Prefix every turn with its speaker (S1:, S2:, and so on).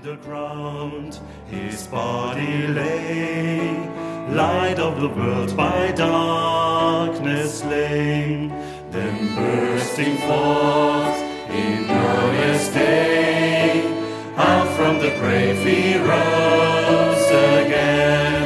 S1: the ground his body lay, light of the world by darkness slain, then bursting forth in glorious day, out from the grave he rose again.